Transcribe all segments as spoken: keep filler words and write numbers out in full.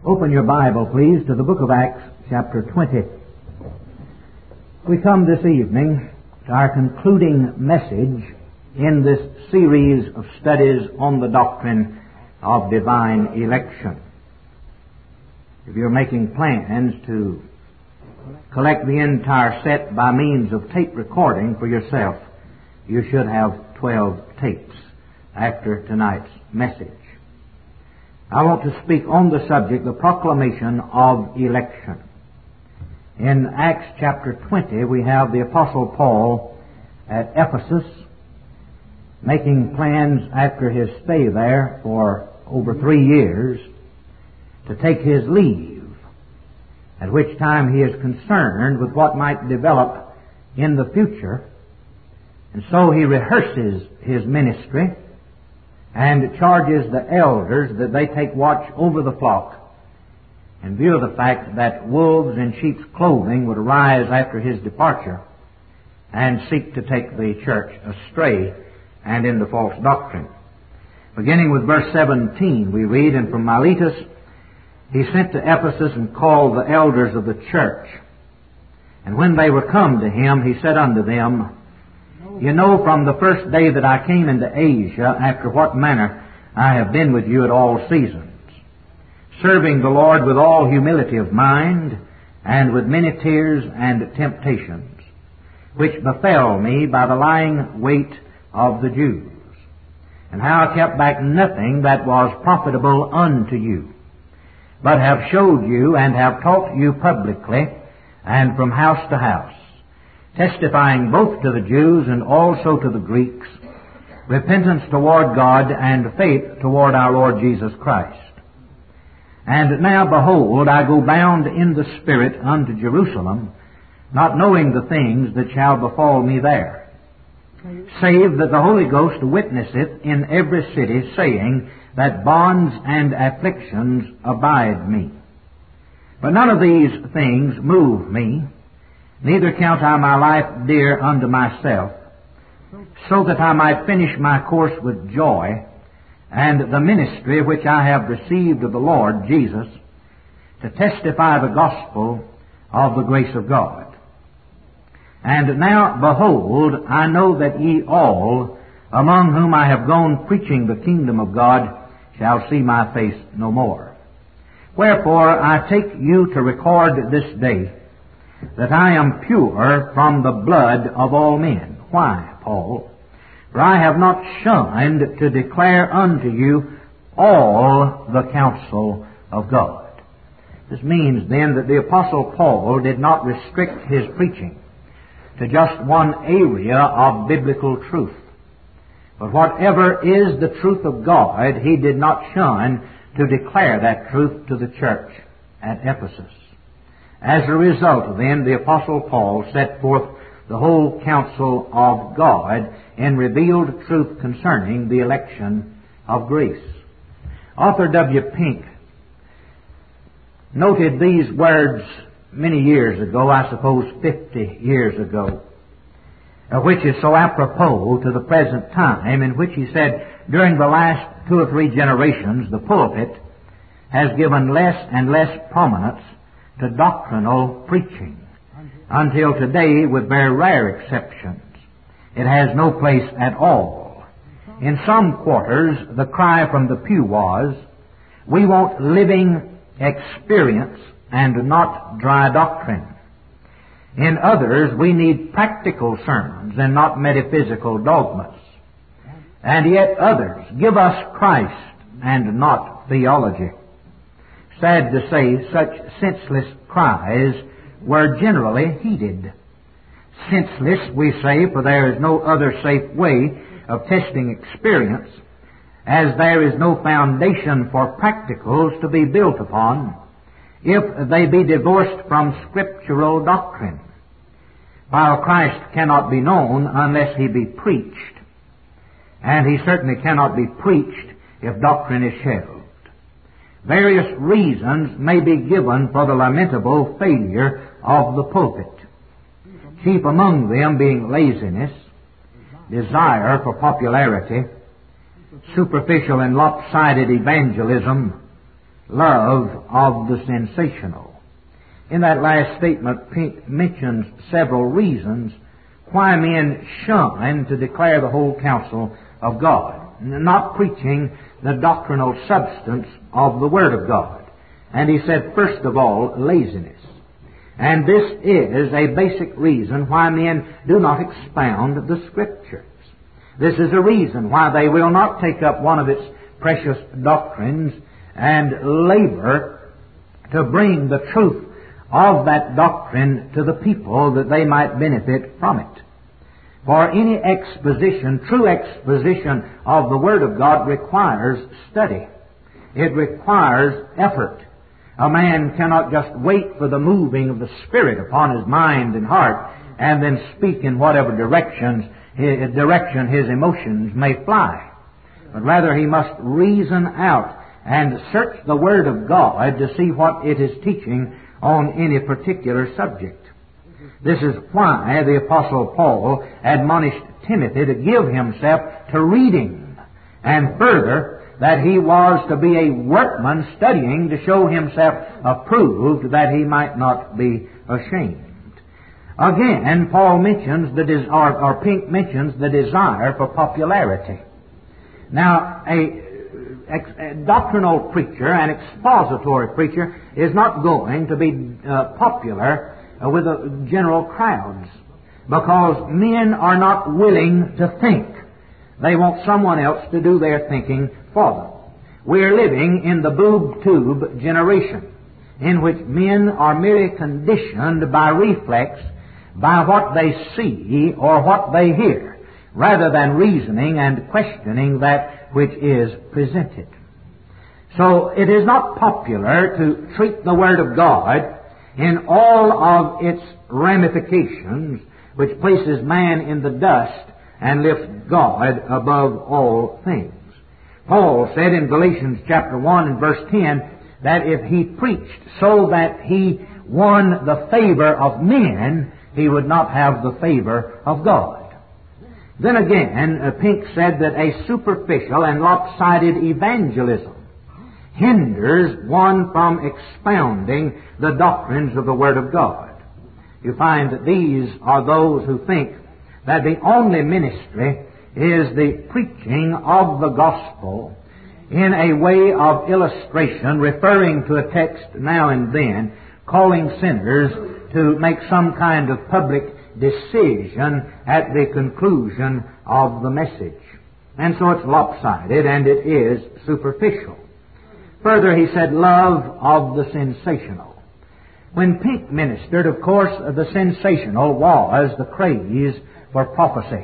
Open your Bible, please, to the book of Acts, chapter twenty. We come this evening to our concluding message in this series of studies on the doctrine of divine election. If you're making plans to collect the entire set by means of tape recording for yourself, you should have twelve tapes after tonight's message. I want to speak on the subject, the proclamation of election. In Acts chapter twenty, we have the Apostle Paul at Ephesus making plans after his stay there for over three years to take his leave, at which time he is concerned with what might develop in the future. And so he rehearses his ministry and charges the elders that they take watch over the flock in view of the fact that wolves in sheep's clothing would arise after his departure and seek to take the church astray and into false doctrine. Beginning with verse seventeen, we read, "And from Miletus he sent to Ephesus and called the elders of the church. And when they were come to him, he said unto them, You know from the first day that I came into Asia, after what manner I have been with you at all seasons, serving the Lord with all humility of mind, and with many tears and temptations, which befell me by the lying wait of the Jews, and how I kept back nothing that was profitable unto you, but have showed you and have taught you publicly, and from house to house, testifying both to the Jews and also to the Greeks, repentance toward God and faith toward our Lord Jesus Christ. And now, behold, I go bound in the Spirit unto Jerusalem, not knowing the things that shall befall me there, save that the Holy Ghost witnesseth in every city, saying that bonds and afflictions abide me. But none of these things move me, neither count I my life dear unto myself, so that I might finish my course with joy, and the ministry which I have received of the Lord Jesus, to testify the gospel of the grace of God. And now, behold, I know that ye all, among whom I have gone preaching the kingdom of God, shall see my face no more. Wherefore I take you to record this day, that I am pure from the blood of all men. Why, Paul? For I have not shunned to declare unto you all the counsel of God. This means then that the Apostle Paul did not restrict his preaching to just one area of biblical truth. But whatever is the truth of God, he did not shun to declare that truth to the church at Ephesus. As a result, then, the Apostle Paul set forth the whole counsel of God in revealed truth concerning the election of grace. Author W. Pink noted these words many years ago, I suppose fifty years ago, which is so apropos to the present time, in which he said, during the last two or three generations, the pulpit has given less and less prominence to doctrinal preaching, until today, with very rare exceptions, it has no place at all. In some quarters, the cry from the pew was, we want living experience and not dry doctrine. In others, we need practical sermons and not metaphysical dogmas. And yet others, give us Christ and not theology. Sad to say, such senseless cries were generally heeded. Senseless, we say, for there is no other safe way of testing experience, as there is no foundation for practicals to be built upon, if they be divorced from scriptural doctrine. While Christ cannot be known unless he be preached, and he certainly cannot be preached if doctrine is shelved. Various reasons may be given for the lamentable failure of the pulpit, chief among them being laziness, desire for popularity, superficial and lopsided evangelism, love of the sensational. In that last statement, Pink mentions several reasons why men shun to declare the whole counsel of God, not preaching the doctrinal substance of the Word of God. And he said, first of all, laziness. And this is a basic reason why men do not expound the Scriptures. This is a reason why they will not take up one of its precious doctrines and labor to bring the truth of that doctrine to the people that they might benefit from it. For any exposition, true exposition of the Word of God requires study. It requires effort. A man cannot just wait for the moving of the Spirit upon his mind and heart and then speak in whatever directions, his, direction his emotions may fly. But rather he must reason out and search the Word of God to see what it is teaching on any particular subject. This is why the Apostle Paul admonished Timothy to give himself to reading, and further, that he was to be a workman studying to show himself approved, that he might not be ashamed. Again, Paul mentions the des- or, or Pink mentions the desire for popularity. Now, a, a, a doctrinal preacher, an expository preacher, is not going to be uh, popular uh, with the general crowds, because men are not willing to think. They want someone else to do their thinking for them. We are living in the boob-tube generation, in which men are merely conditioned by reflex, by what they see or what they hear, rather than reasoning and questioning that which is presented. So it is not popular to treat the Word of God in all of its ramifications, which places man in the dust and lifts God above all things. Paul said in Galatians chapter one and verse ten that if he preached so that he won the favor of men, he would not have the favor of God. Then again, uh, Pink said that a superficial and lopsided evangelism hinders one from expounding the doctrines of the Word of God. You find that these are those who think that the only ministry is the preaching of the gospel in a way of illustration, referring to a text now and then, calling sinners to make some kind of public decision at the conclusion of the message. And so it's lopsided and it is superficial. Further, he said, love of the sensational. When Pink ministered, of course, the sensational was the craze for prophecy.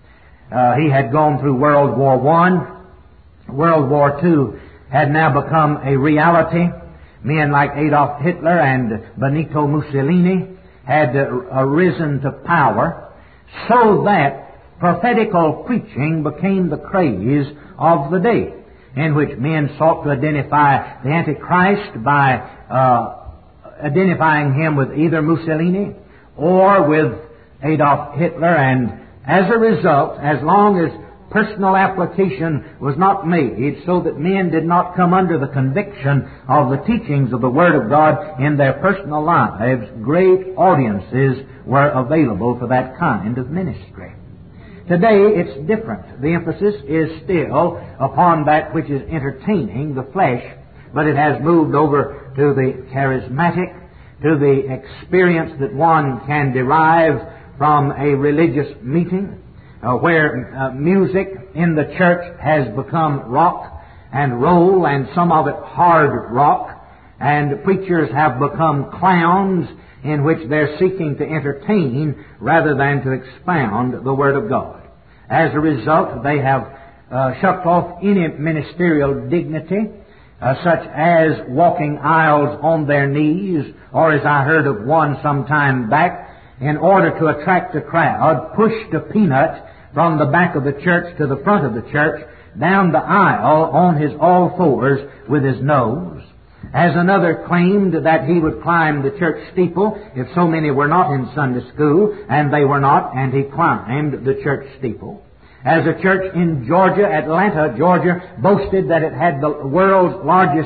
Uh, he had gone through World War One. World War Two had now become a reality. Men like Adolf Hitler and Benito Mussolini had uh, arisen to power, so that prophetical preaching became the craze of the day, in which men sought to identify the Antichrist by uh, identifying him with either Mussolini or with Adolf Hitler, and as a result, as long as personal application was not made, so that men did not come under the conviction of the teachings of the Word of God in their personal lives, great audiences were available for that kind of ministry. Today it's different. The emphasis is still upon that which is entertaining the flesh, but it has moved over to the charismatic, to the experience that one can derive from a religious meeting, uh, where uh, music in the church has become rock and roll, and some of it hard rock, and preachers have become clowns in which they're seeking to entertain rather than to expound the Word of God. As a result, they have uh, shucked off any ministerial dignity, uh, such as walking aisles on their knees, or as I heard of one some time back, in order to attract a crowd, pushed a peanut from the back of the church to the front of the church, down the aisle on his all fours with his nose. As another claimed that he would climb the church steeple if so many were not in Sunday school, and they were not, and he climbed the church steeple. As a church in Georgia, Atlanta, Georgia, boasted that it had the world's largest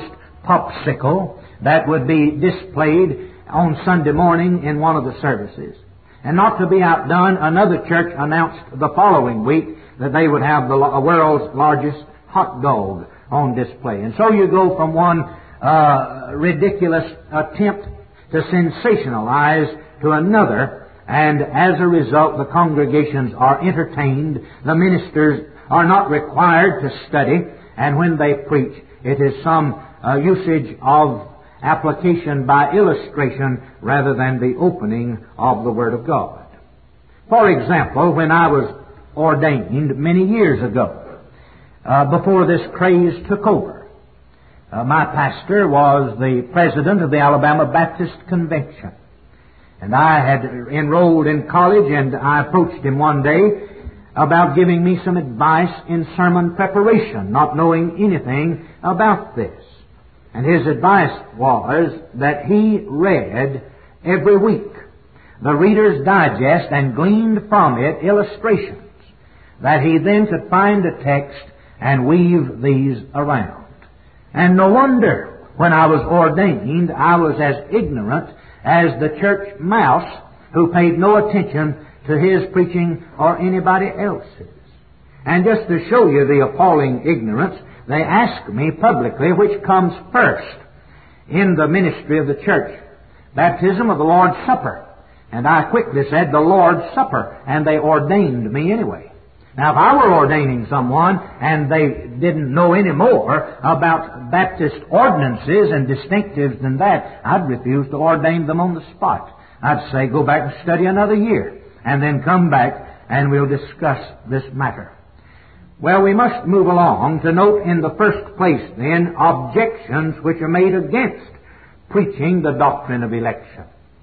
popsicle that would be displayed on Sunday morning in one of the services. And not to be outdone, another church announced the following week that they would have the world's largest hot dog on display. And so you go from one uh, ridiculous attempt to sensationalize to another, and as a result the congregations are entertained, the ministers are not required to study, and when they preach it is some uh, usage of application by illustration rather than the opening of the Word of God. For example, when I was ordained many years ago, uh, before this craze took over, uh, my pastor was the president of the Alabama Baptist Convention. And I had enrolled in college, and I approached him one day about giving me some advice in sermon preparation, not knowing anything about this. And his advice was that he read every week the Reader's Digest and gleaned from it illustrations, that he then could find a text and weave these around. And no wonder, when I was ordained, I was as ignorant as the church mouse who paid no attention to his preaching or anybody else's. And just to show you the appalling ignorance, they asked me publicly which comes first in the ministry of the church, baptism or the Lord's Supper. And I quickly said the Lord's Supper, and they ordained me anyway. Now, if I were ordaining someone and they didn't know any more about Baptist ordinances and distinctives than that, I'd refuse to ordain them on the spot. I'd say, go back and study another year, and then come back and we'll discuss this matter. Well, we must move along to note in the first place, then, objections which are made against preaching the doctrine of election.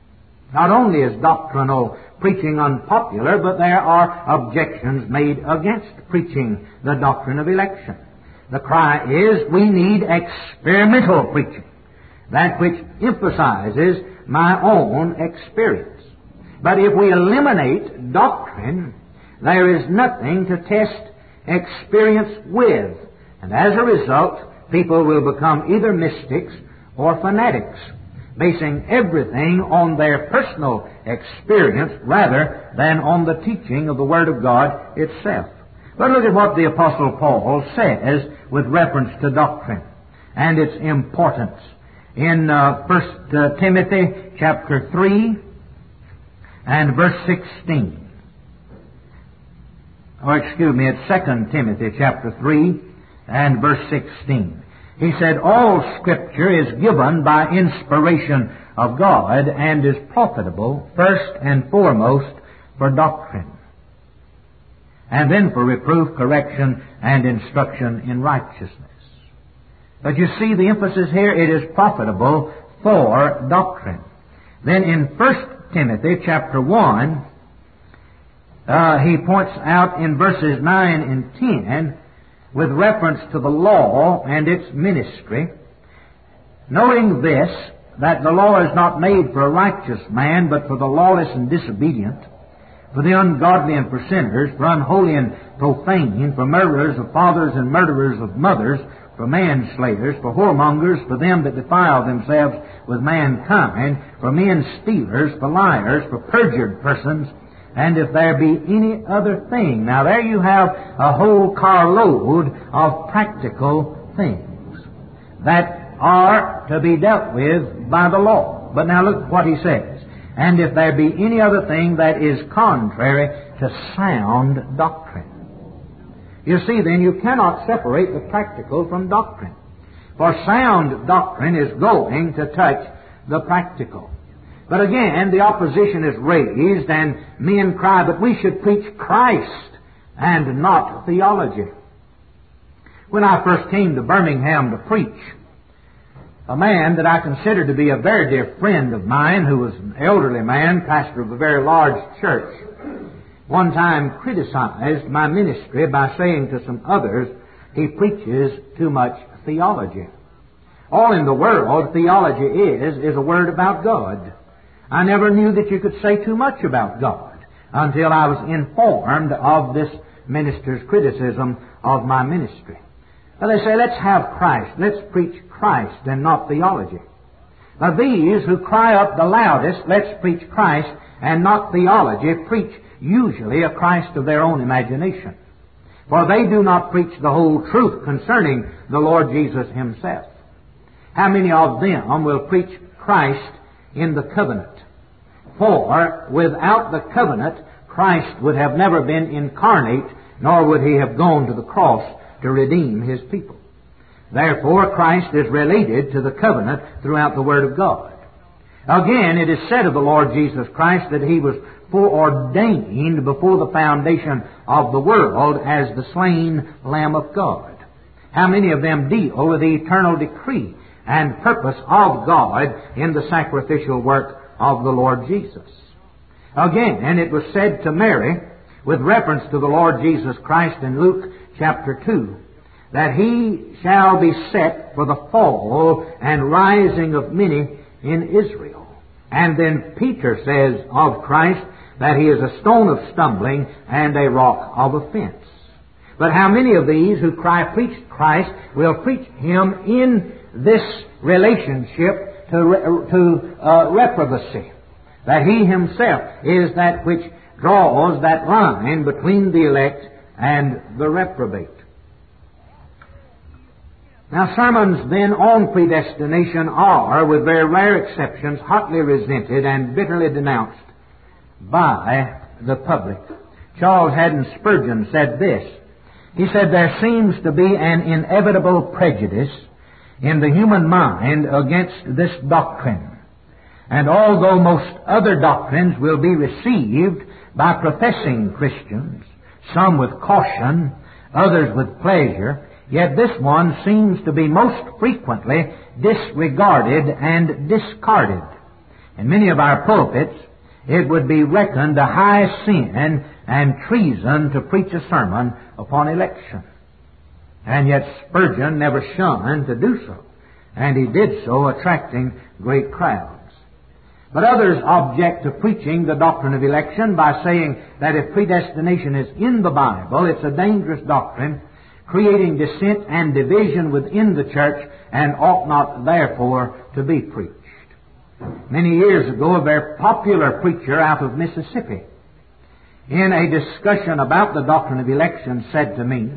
Not only is doctrinal preaching unpopular, but there are objections made against preaching the doctrine of election. The cry is, we need experimental preaching, that which emphasizes my own experience. But if we eliminate doctrine, there is nothing to test experience with. And as a result, people will become either mystics or fanatics, basing everything on their personal experience rather than on the teaching of the Word of God itself. But look at what the Apostle Paul says with reference to doctrine and its importance. In uh, First Timothy chapter three and verse sixteen. Or excuse me, it's Second Timothy chapter three and verse sixteen. He said, all Scripture is given by inspiration of God and is profitable first and foremost for doctrine, and then for reproof, correction, and instruction in righteousness. But you see the emphasis here, it is profitable for doctrine. Then in First Timothy chapter one, uh, he points out in verses nine and ten, with reference to the law and its ministry, knowing this, that the law is not made for a righteous man, but for the lawless and disobedient, for the ungodly and for sinners, for unholy and profane, for murderers of fathers and murderers of mothers, for manslayers, for whoremongers, for them that defile themselves with mankind, for men stealers, for liars, for perjured persons, and if there be any other thing. Now there you have a whole carload of practical things that are to be dealt with by the law. But now look what he says. And if there be any other thing that is contrary to sound doctrine. You see then, you cannot separate the practical from doctrine. For sound doctrine is going to touch the practical. But again, the opposition is raised and men cry, but we should preach Christ and not theology. When I first came to Birmingham to preach, a man that I considered to be a very dear friend of mine, who was an elderly man, pastor of a very large church, one time criticized my ministry by saying to some others, he preaches too much theology. All in the world theology is, is a word about God. I never knew that you could say too much about God until I was informed of this minister's criticism of my ministry. Well, they say, let's have Christ. Let's preach Christ and not theology. Now these who cry up the loudest, let's preach Christ and not theology, preach usually a Christ of their own imagination. For they do not preach the whole truth concerning the Lord Jesus Himself. How many of them will preach Christ in the covenant? For without the covenant, Christ would have never been incarnate, nor would He have gone to the cross to redeem His people. Therefore, Christ is related to the covenant throughout the Word of God. Again, it is said of the Lord Jesus Christ that He was foreordained before the foundation of the world as the slain Lamb of God. How many of them deal with the eternal decree and purpose of God in the sacrificial work of the Lord Jesus? Again, and it was said to Mary, with reference to the Lord Jesus Christ in Luke chapter two, that He shall be set for the fall and rising of many in Israel. And then Peter says of Christ that He is a stone of stumbling and a rock of offense. But how many of these who cry, preach Christ, will preach Him in this relationship to, to uh, reprobacy? That He Himself is that which draws that line between the elect and the reprobate. Now, sermons then on predestination are, with very rare exceptions, hotly resented and bitterly denounced by the public. Charles Haddon Spurgeon said this. He said, there seems to be an inevitable prejudice in the human mind against this doctrine. And although most other doctrines will be received by professing Christians, some with caution, others with pleasure, yet this one seems to be most frequently disregarded and discarded. In many of our pulpits, it would be reckoned a high sin and treason to preach a sermon upon election. And yet Spurgeon never shunned to do so, and he did so, attracting great crowds. But others object to preaching the doctrine of election by saying that if predestination is in the Bible, it's a dangerous doctrine, creating dissent and division within the church, and ought not therefore to be preached. Many years ago, a very popular preacher out of Mississippi, in a discussion about the doctrine of election, said to me,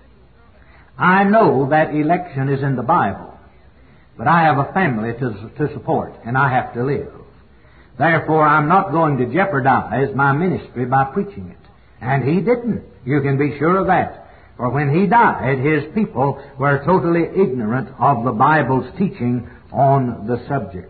I know that election is in the Bible, but I have a family to, to support, and I have to live. Therefore, I'm not going to jeopardize my ministry by preaching it. And he didn't. You can be sure of that. For when he died, his people were totally ignorant of the Bible's teaching on the subject.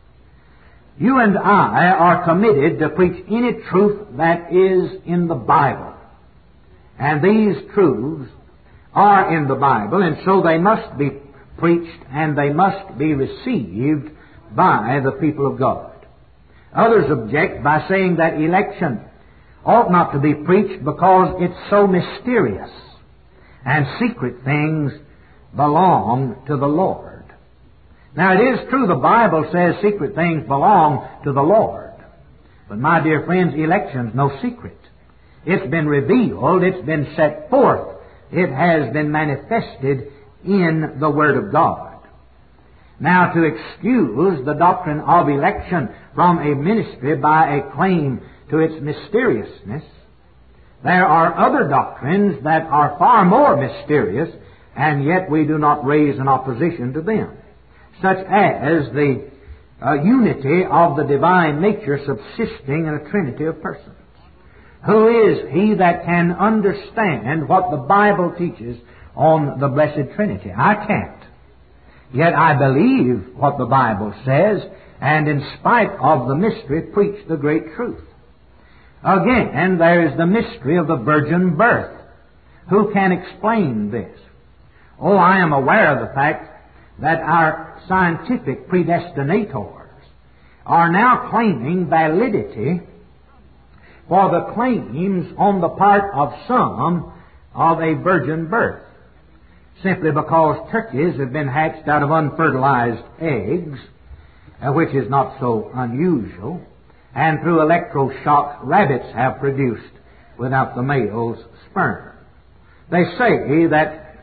You and I are committed to preach any truth that is in the Bible. And these truths are in the Bible, and so they must be preached and they must be received by the people of God. Others object by saying that election ought not to be preached because it's so mysterious and secret things belong to the Lord. Now, it is true the Bible says secret things belong to the Lord. But, my dear friends, election's no secret. It's been revealed. It's been set forth. It has been manifested in the Word of God. Now, to excuse the doctrine of election from a ministry by a claim to its mysteriousness, there are other doctrines that are far more mysterious, and yet we do not raise an opposition to them, such as the uh, unity of the divine nature subsisting in a trinity of persons. Who is he that can understand what the Bible teaches on the Blessed Trinity? I can't. Yet I believe what the Bible says, and in spite of the mystery, preach the great truth. Again, there is the mystery of the virgin birth. Who can explain this? Oh, I am aware of the fact that our scientific predestinators are now claiming validity for the claims on the part of some of a virgin birth, simply because turkeys have been hatched out of unfertilized eggs, uh, which is not so unusual, and through electroshock rabbits have produced without the male's sperm. They say that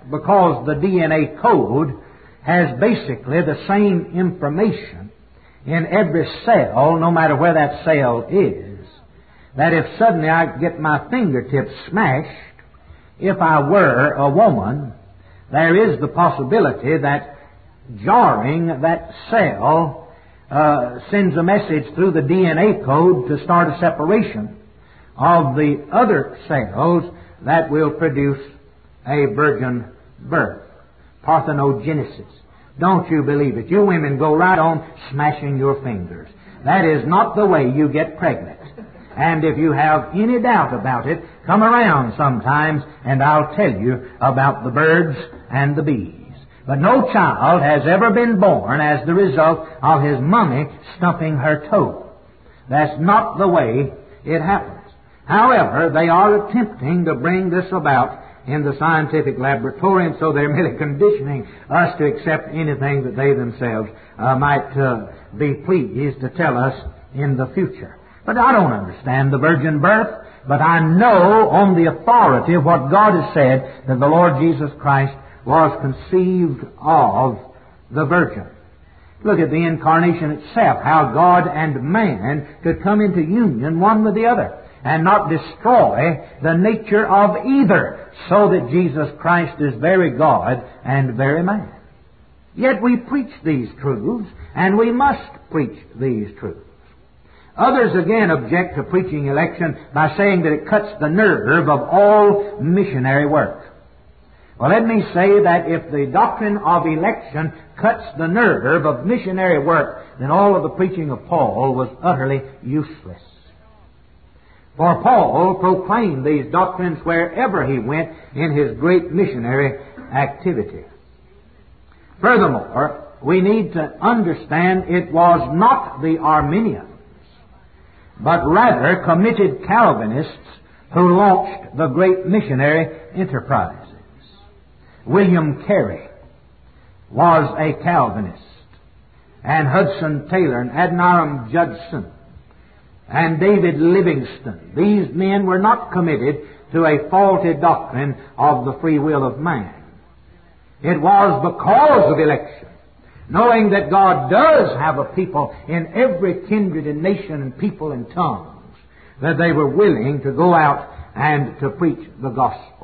because the D N A code has basically the same information in every cell, no matter where that cell is, that if suddenly I get my fingertips smashed, if I were a woman, there is the possibility that jarring that cell uh, sends a message through the D N A code to start a separation of the other cells that will produce a virgin birth. Parthenogenesis. Don't you believe it? You women go right on smashing your fingers. That is not the way you get pregnant. And if you have any doubt about it, come around sometimes and I'll tell you about the birds and the bees. But no child has ever been born as the result of his mommy stumping her toe. That's not the way it happens. However, they are attempting to bring this about in the scientific laboratory, and so they're merely conditioning us to accept anything that they themselves uh, might uh, be pleased to tell us in the future. But I don't understand the virgin birth, but I know on the authority of what God has said that the Lord Jesus Christ was conceived of the Virgin. Look at the incarnation itself, how God and man could come into union one with the other and not destroy the nature of either, so that Jesus Christ is very God and very man. Yet we preach these truths, and we must preach these truths. Others again object to preaching election by saying that it cuts the nerve of all missionary work. Well, let me say that if the doctrine of election cuts the nerve of missionary work, then all of the preaching of Paul was utterly useless. For Paul proclaimed these doctrines wherever he went in his great missionary activity. Furthermore, we need to understand it was not the Arminians, but rather committed Calvinists who launched the great missionary enterprises. William Carey was a Calvinist, and Hudson Taylor and Adoniram Judson and David Livingstone. These men were not committed to a faulty doctrine of the free will of man. It was because of election, knowing that God does have a people in every kindred and nation and people and tongues, that they were willing to go out and to preach the gospel.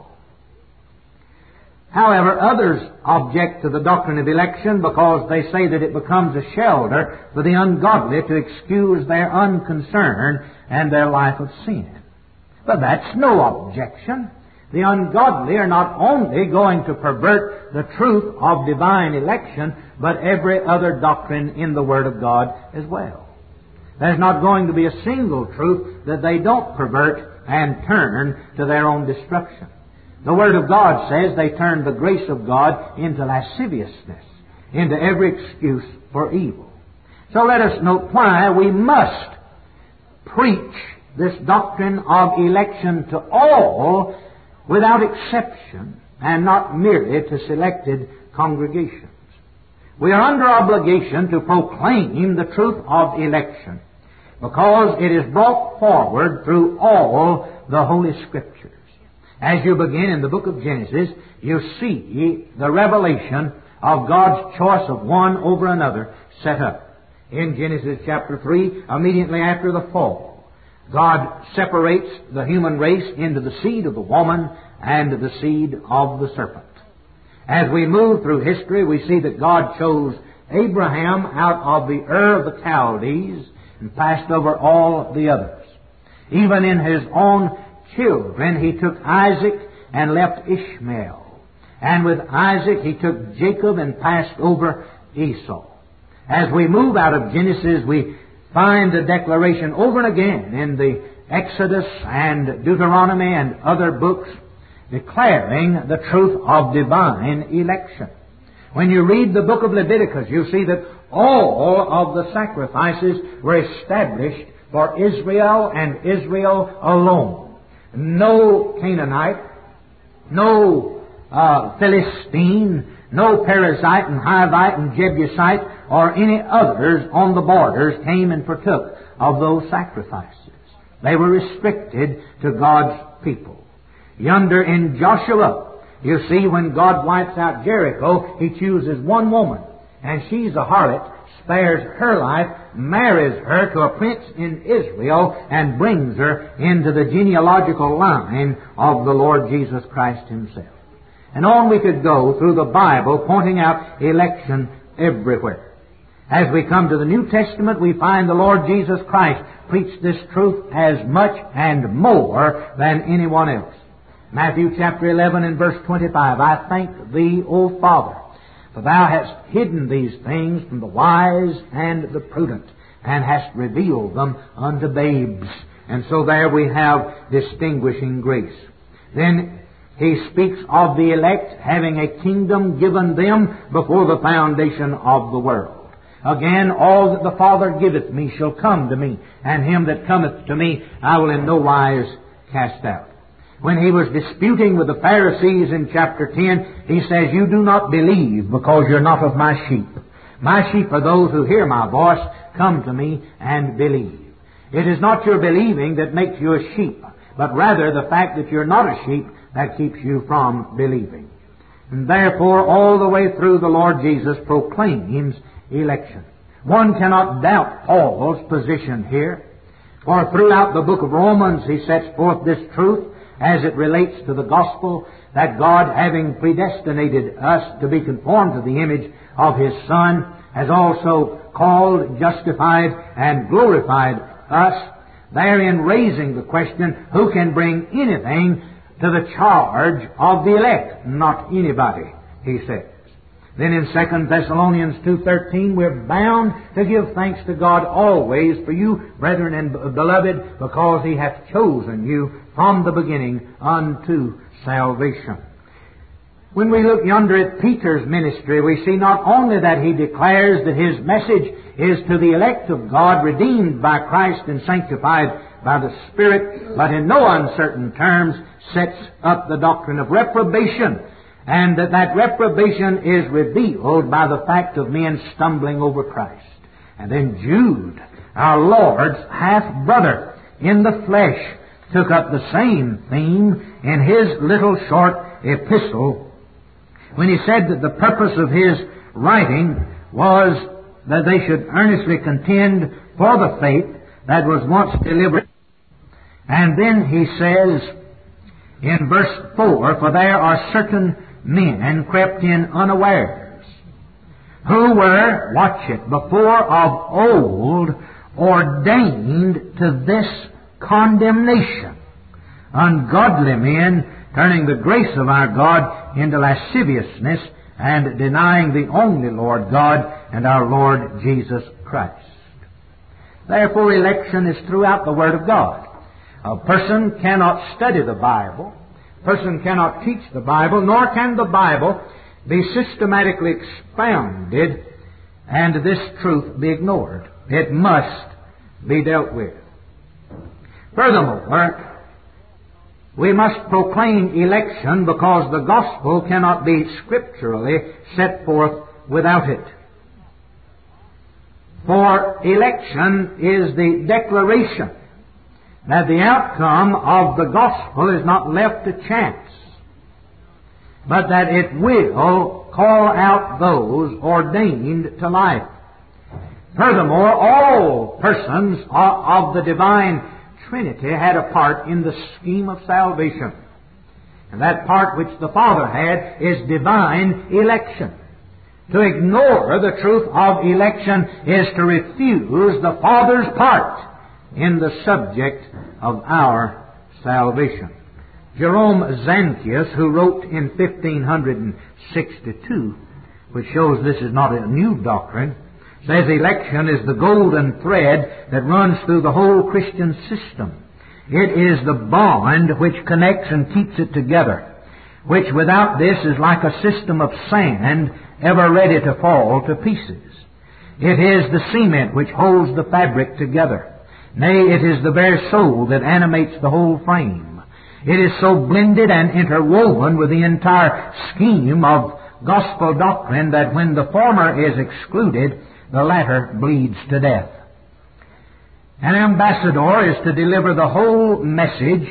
However, others object to the doctrine of election because they say that it becomes a shelter for the ungodly to excuse their unconcern and their life of sin. But that's no objection. The ungodly are not only going to pervert the truth of divine election, but every other doctrine in the Word of God as well. There's not going to be a single truth that they don't pervert and turn to their own destruction. The Word of God says they turn the grace of God into lasciviousness, into every excuse for evil. So let us note why we must preach this doctrine of election to all without exception and not merely to selected congregations. We are under obligation to proclaim the truth of election because it is brought forward through all the Holy Scriptures. As you begin in the book of Genesis, you see the revelation of God's choice of one over another set up. In Genesis chapter three, immediately after the fall, God separates the human race into the seed of the woman and the seed of the serpent. As we move through history, we see that God chose Abraham out of the Ur of the Chaldees and passed over all the others. Even in his own children, he took Isaac and left Ishmael. And with Isaac, he took Jacob and passed over Esau. As we move out of Genesis, we find the declaration over and again in the Exodus and Deuteronomy and other books declaring the truth of divine election. When you read the book of Leviticus, you see that all of the sacrifices were established for Israel and Israel alone. No Canaanite, no uh, Philistine, no Perizzite and Hivite and Jebusite or any others on the borders came and partook of those sacrifices. They were restricted to God's people. Yonder in Joshua, You see, when God wipes out Jericho, He chooses one woman, and she's a harlot, spares her life, marries her to a prince in Israel, and brings her into the genealogical line of the Lord Jesus Christ Himself. And on we could go through the Bible, pointing out election everywhere. As we come to the New Testament, we find the Lord Jesus Christ preached this truth as much and more than anyone else. Matthew chapter eleven and verse twenty-five, I thank Thee, O Father, for Thou hast hidden these things from the wise and the prudent, and hast revealed them unto babes. And so there we have distinguishing grace. Then He speaks of the elect having a kingdom given them before the foundation of the world. Again, all that the Father giveth me shall come to me, and him that cometh to me I will in no wise cast out. When He was disputing with the Pharisees in chapter ten, He says, You do not believe because you're not of my sheep. My sheep are those who hear my voice, come to me, and believe. It is not your believing that makes you a sheep, but rather the fact that you're not a sheep that keeps you from believing. And therefore, all the way through, the Lord Jesus proclaims election. One cannot doubt Paul's position here, for throughout the book of Romans He sets forth this truth as it relates to the gospel, that God, having predestinated us to be conformed to the image of His Son, has also called, justified, and glorified us, therein raising the question, who can bring anything to the charge of the elect? Not anybody, he says. Then in Second Thessalonians two thirteen, we're bound to give thanks to God always for you, brethren and beloved, because He hath chosen you from the beginning unto salvation. When we look yonder at Peter's ministry, we see not only that he declares that his message is to the elect of God, redeemed by Christ and sanctified by the Spirit, but in no uncertain terms sets up the doctrine of reprobation, and that that reprobation is revealed by the fact of men stumbling over Christ. And then Jude, our Lord's half-brother in the flesh, took up the same theme in his little short epistle when he said that the purpose of his writing was that they should earnestly contend for the faith that was once delivered. And then he says in verse four, For there are certain men crept in unawares, who were, watch it, before of old ordained to this condemnation, ungodly men, turning the grace of our God into lasciviousness, and denying the only Lord God and our Lord Jesus Christ. Therefore, election is throughout the Word of God. A person cannot study the Bible, a person cannot teach the Bible, nor can the Bible be systematically expounded and this truth be ignored. It must be dealt with. Furthermore, we must proclaim election because the gospel cannot be scripturally set forth without it. For election is the declaration that the outcome of the gospel is not left to chance, but that it will call out those ordained to life. Furthermore, all persons of the divine Trinity had a part in the scheme of salvation. And that part which the Father had is divine election. To ignore the truth of election is to refuse the Father's part in the subject of our salvation. Jerome Zanchius, who wrote in fifteen sixty-two, which shows this is not a new doctrine, says election is the golden thread that runs through the whole Christian system. It is the bond which connects and keeps it together, which without this is like a system of sand ever ready to fall to pieces. It is the cement which holds the fabric together. Nay, it is the very soul that animates the whole frame. It is so blended and interwoven with the entire scheme of gospel doctrine that when the former is excluded, the latter bleeds to death. An ambassador is to deliver the whole message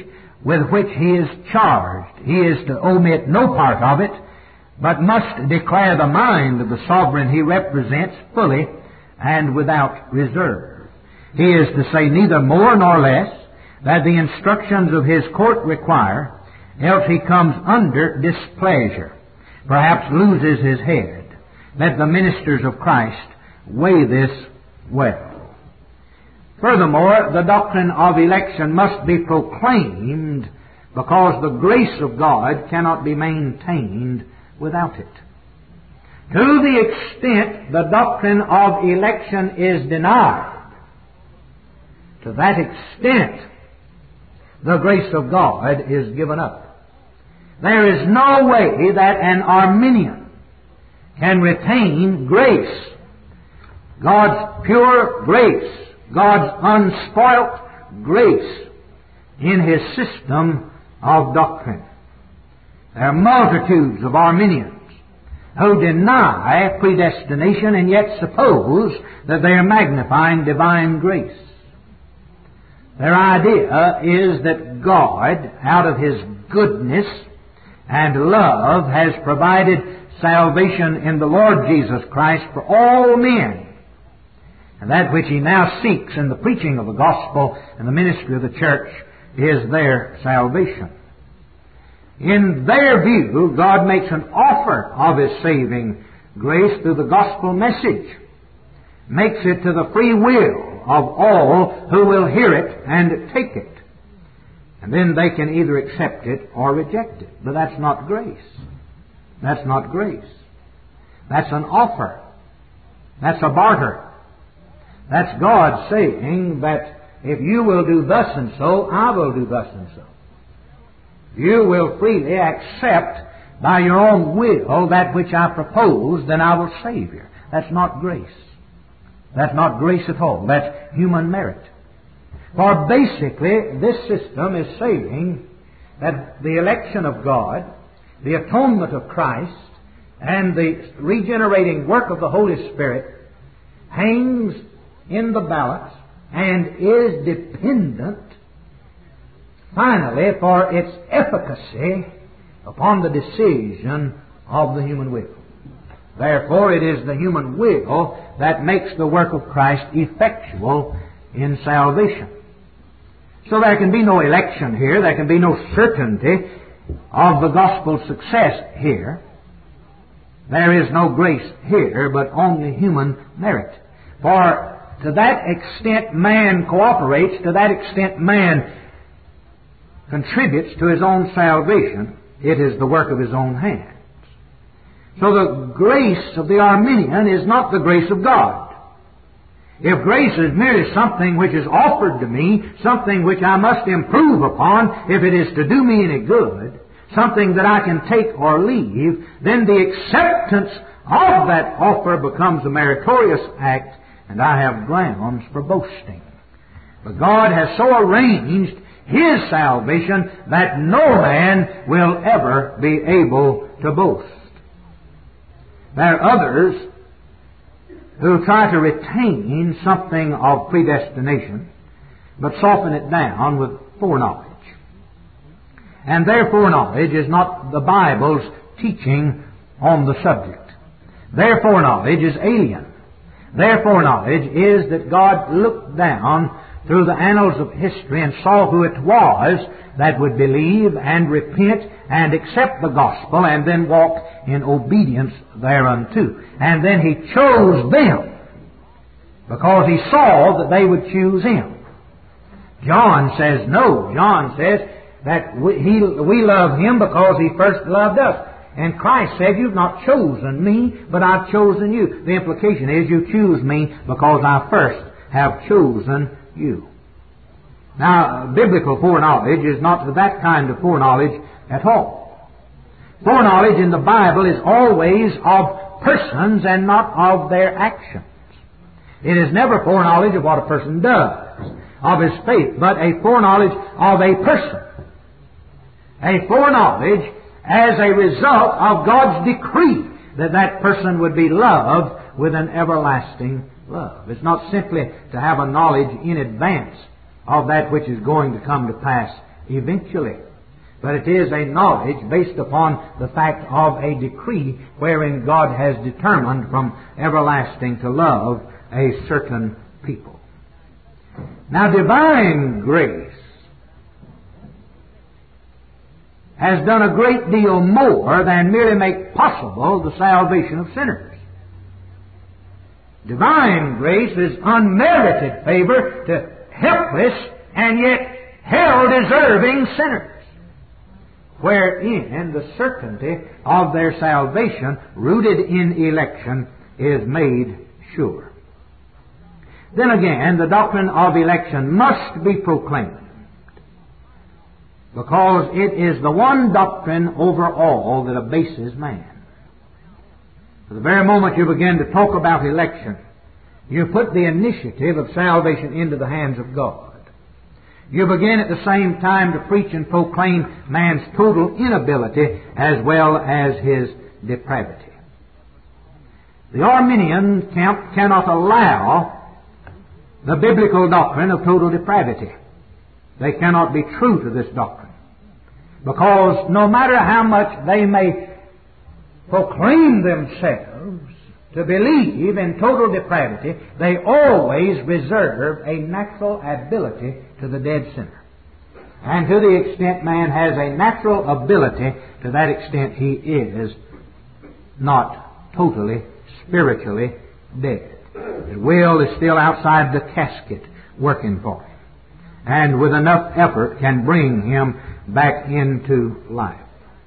with which he is charged. He is to omit no part of it, but must declare the mind of the sovereign he represents fully and without reserve. He is to say neither more nor less than the instructions of his court require, else he comes under displeasure, perhaps loses his head. Let the ministers of Christ weigh this well. Furthermore, the doctrine of election must be proclaimed, because the grace of God cannot be maintained without it. To the extent the doctrine of election is denied, to that extent the grace of God is given up. There is no way that an Arminian can retain grace, God's pure grace, God's unspoilt grace in his system of doctrine. There are multitudes of Arminians who deny predestination and yet suppose that they are magnifying divine grace. Their idea is that God, out of His goodness and love, has provided salvation in the Lord Jesus Christ for all men, and that which He now seeks in the preaching of the gospel and the ministry of the church is their salvation. In their view, God makes an offer of His saving grace through the gospel message, makes it to the free will of all who will hear it and take it. And then they can either accept it or reject it. But that's not grace. That's not grace. That's an offer. That's a barter. That's God saying that if you will do thus and so, I will do thus and so. You will freely accept by your own will that which I propose, then I will save you. That's not grace. That's not grace at all. That's human merit. For basically, this system is saying that the election of God, the atonement of Christ, and the regenerating work of the Holy Spirit hangs in the balance and is dependent, finally, for its efficacy upon the decision of the human will. Therefore, it is the human will that makes the work of Christ effectual in salvation. So there can be no election here. There can be no certainty of the gospel's success here. There is no grace here, but only human merit. For to that extent man cooperates, to that extent man contributes to his own salvation, it is the work of his own hands. So the grace of the Arminian is not the grace of God. If grace is merely something which is offered to me, something which I must improve upon if it is to do me any good, something that I can take or leave, then the acceptance of that offer becomes a meritorious act, and I have grounds for boasting. But God has so arranged His salvation that no man will ever be able to boast. There are others who try to retain something of predestination, but soften it down with foreknowledge. And their foreknowledge is not the Bible's teaching on the subject. Their foreknowledge is alien. Their foreknowledge is that God looked down through the annals of history and saw who it was that would believe and repent and accept the gospel and then walk in obedience thereunto. And then He chose them because He saw that they would choose Him. John says no. John says that we, he, we love Him because He first loved us. And Christ said, you've not chosen me, but I've chosen you. The implication is you choose me because I first have chosen you. Now, biblical foreknowledge is not that kind of foreknowledge at all. Foreknowledge in the Bible is always of persons and not of their actions. It is never foreknowledge of what a person does, of his faith, but a foreknowledge of a person. A foreknowledge as a result of God's decree that that person would be loved with an everlasting love. It's not simply to have a knowledge in advance of that which is going to come to pass eventually. But it is a knowledge based upon the fact of a decree wherein God has determined from everlasting to love a certain people. Now, divine grace has done a great deal more than merely make possible the salvation of sinners. Divine grace is unmerited favor to helpless and yet hell-deserving sinners, wherein the certainty of their salvation, rooted in election, is made sure. Then again, the doctrine of election must be proclaimed, because it is the one doctrine over all that abases man. At the very moment you begin to talk about election, you put the initiative of salvation into the hands of God. You begin at the same time to preach and proclaim man's total inability as well as his depravity. The Arminian camp cannot allow the biblical doctrine of total depravity. They cannot be true to this doctrine, because no matter how much they may proclaim themselves to believe in total depravity, they always reserve a natural ability to the dead sinner. And to the extent man has a natural ability, to that extent he is not totally, spiritually dead. His will is still outside the casket working for him, and with enough effort can bring him back into life.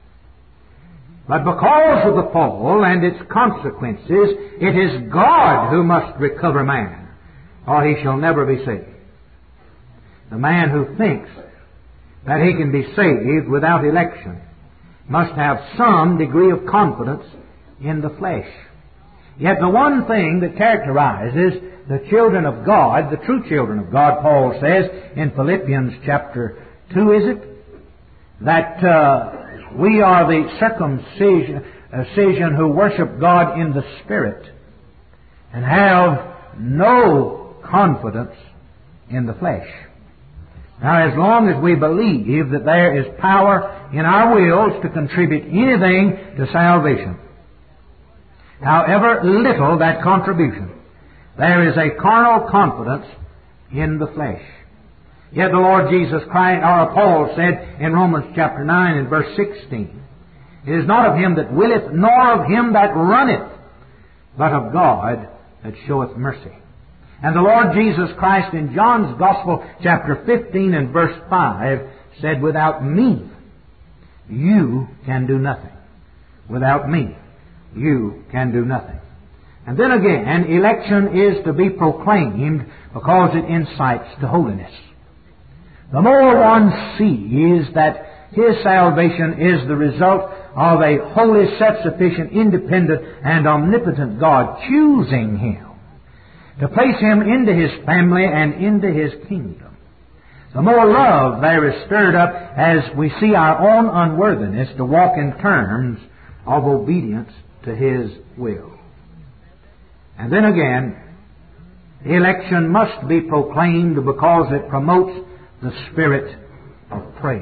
But because of the fall and its consequences, it is God who must recover man, or he shall never be saved. The man who thinks that he can be saved without election must have some degree of confidence in the flesh. Yet the one thing that characterizes the children of God, the true children of God, Paul says in Philippians chapter two, is it? That uh, we are the circumcision uh, who worship God in the Spirit and have no confidence in the flesh. Now, as long as we believe that there is power in our wills to contribute anything to salvation, however little that contribution, there is a carnal confidence in the flesh. Yet the Lord Jesus Christ, or Paul said in Romans chapter nine and verse sixteen, it is not of him that willeth, nor of him that runneth, but of God that showeth mercy. And the Lord Jesus Christ in John's Gospel chapter fifteen and verse five said, without me you can do nothing. Without me you can do nothing. And then again, election is to be proclaimed because it incites to holiness. The more one sees that his salvation is the result of a holy, self-sufficient, independent, and omnipotent God choosing him to place him into his family and into his kingdom, the more love there is stirred up as we see our own unworthiness to walk in terms of obedience to his will. And then again, election must be proclaimed because it promotes the spirit of praise.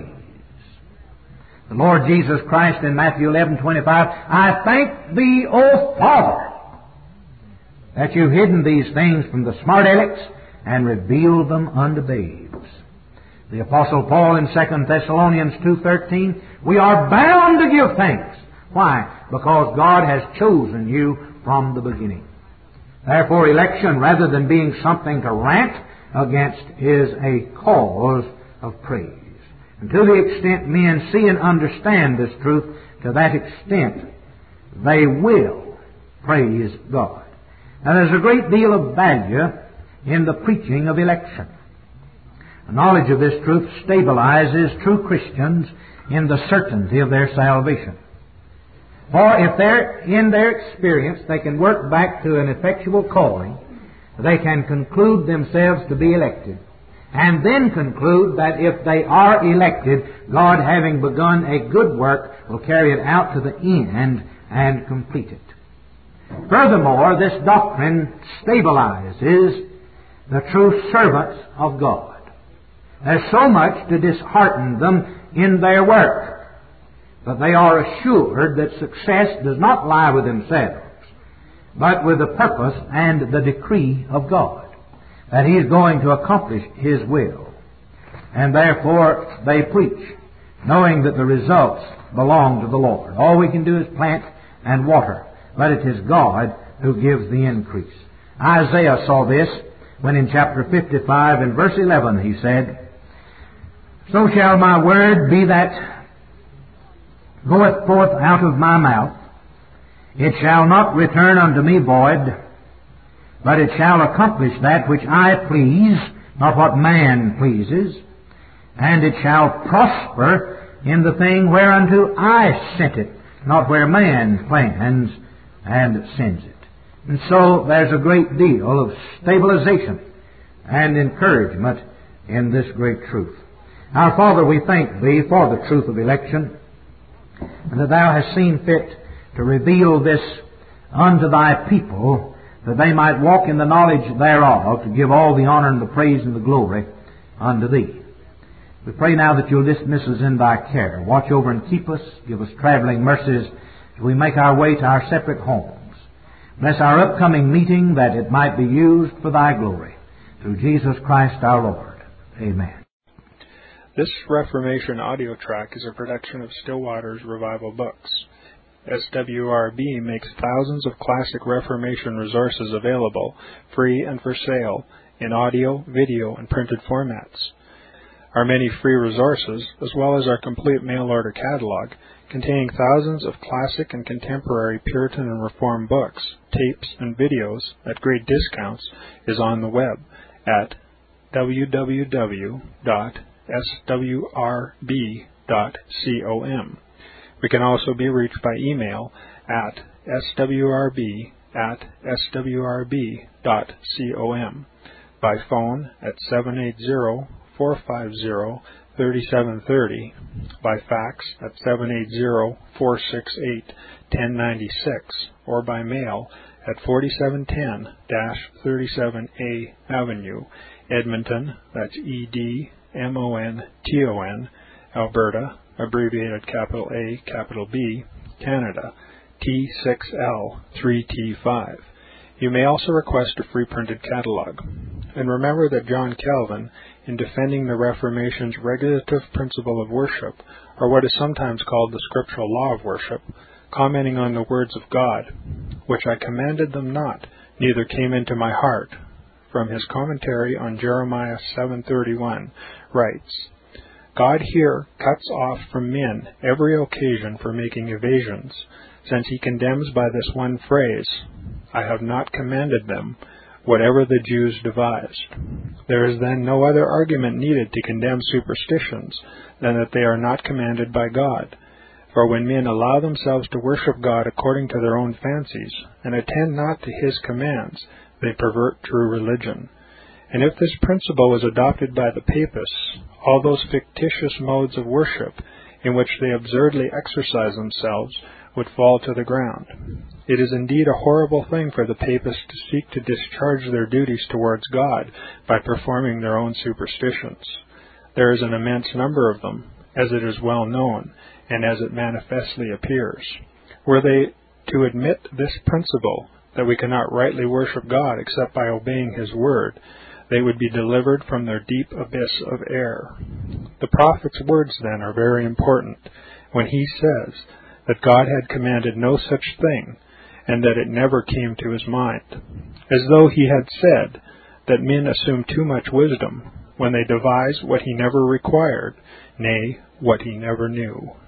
The Lord Jesus Christ in Matthew eleven twenty-five, I thank thee, O Father, that you've hidden these things from the smart alecks and revealed them unto babes. The Apostle Paul in Second Thessalonians two thirteen, we are bound to give thanks. Why? Because God has chosen you from the beginning. Therefore, election, rather than being something to rant against, is a cause of praise. And to the extent men see and understand this truth, to that extent they will praise God. Now, there's a great deal of value in the preaching of election. The knowledge of this truth stabilizes true Christians in the certainty of their salvation. For if they're, in their experience, they can work back to an effectual calling, they can conclude themselves to be elected, and then conclude that if they are elected, God, having begun a good work, will carry it out to the end and complete it. Furthermore, this doctrine stabilizes the true servants of God. There's so much to dishearten them in their work. But they are assured that success does not lie with themselves, but with the purpose and the decree of God, that He is going to accomplish His will. And therefore they preach, knowing that the results belong to the Lord. All we can do is plant and water, but it is God who gives the increase. Isaiah saw this when in chapter fifty-five and verse eleven he said, "So shall my word be that goeth forth out of my mouth. It shall not return unto me void, but it shall accomplish that which I please, not what man pleases. And it shall prosper in the thing whereunto I sent it, not where man plans and sends it." And so there's a great deal of stabilization and encouragement in this great truth. Our Father, we thank Thee for the truth of election, and that Thou hast seen fit to reveal this unto Thy people, that they might walk in the knowledge thereof, to give all the honor and the praise and the glory unto Thee. We pray now that You'll dismiss us in Thy care. Watch over and keep us. Give us traveling mercies as we make our way to our separate homes. Bless our upcoming meeting, that it might be used for Thy glory. Through Jesus Christ our Lord. Amen. This Reformation audio track is a production of Stillwater's Revival Books. S W R B makes thousands of classic Reformation resources available, free and for sale, in audio, video, and printed formats. Our many free resources, as well as our complete mail-order catalog, containing thousands of classic and contemporary Puritan and Reformed books, tapes, and videos at great discounts, is on the web at w w w dot s w r b dot com. We can also be reached by email at s w r b at s w r b dot com, by phone at seven eight zero, four five zero, three seven three zero, by fax at seven eight zero, four six eight, one zero nine six, or by mail at forty-seven ten thirty-seven A Avenue, Edmonton, that's E D M O N T O N, Alberta, abbreviated capital A, capital B, Canada, T six L three T five. You may also request a free printed catalog. And remember that John Calvin, in defending the Reformation's regulative principle of worship, or what is sometimes called the scriptural law of worship, commenting on the words of God, "Which I commanded them not, neither came into my heart," from his commentary on Jeremiah seven thirty-one, writes, "God here cuts off from men every occasion for making evasions, since he condemns by this one phrase, 'I have not commanded them,' whatever the Jews devised. There is then no other argument needed to condemn superstitions than that they are not commanded by God. For when men allow themselves to worship God according to their own fancies, and attend not to His commands, they pervert true religion. And if this principle is adopted by the Papists, all those fictitious modes of worship in which they absurdly exercise themselves would fall to the ground. It is indeed a horrible thing for the Papists to seek to discharge their duties towards God by performing their own superstitions. There is an immense number of them, as it is well known, and as it manifestly appears. Were they to admit this principle, that we cannot rightly worship God except by obeying His word, they would be delivered from their deep abyss of error. The prophet's words, then, are very important, when he says that God had commanded no such thing, and that it never came to his mind, as though he had said that men assume too much wisdom when they devise what he never required, nay, what he never knew.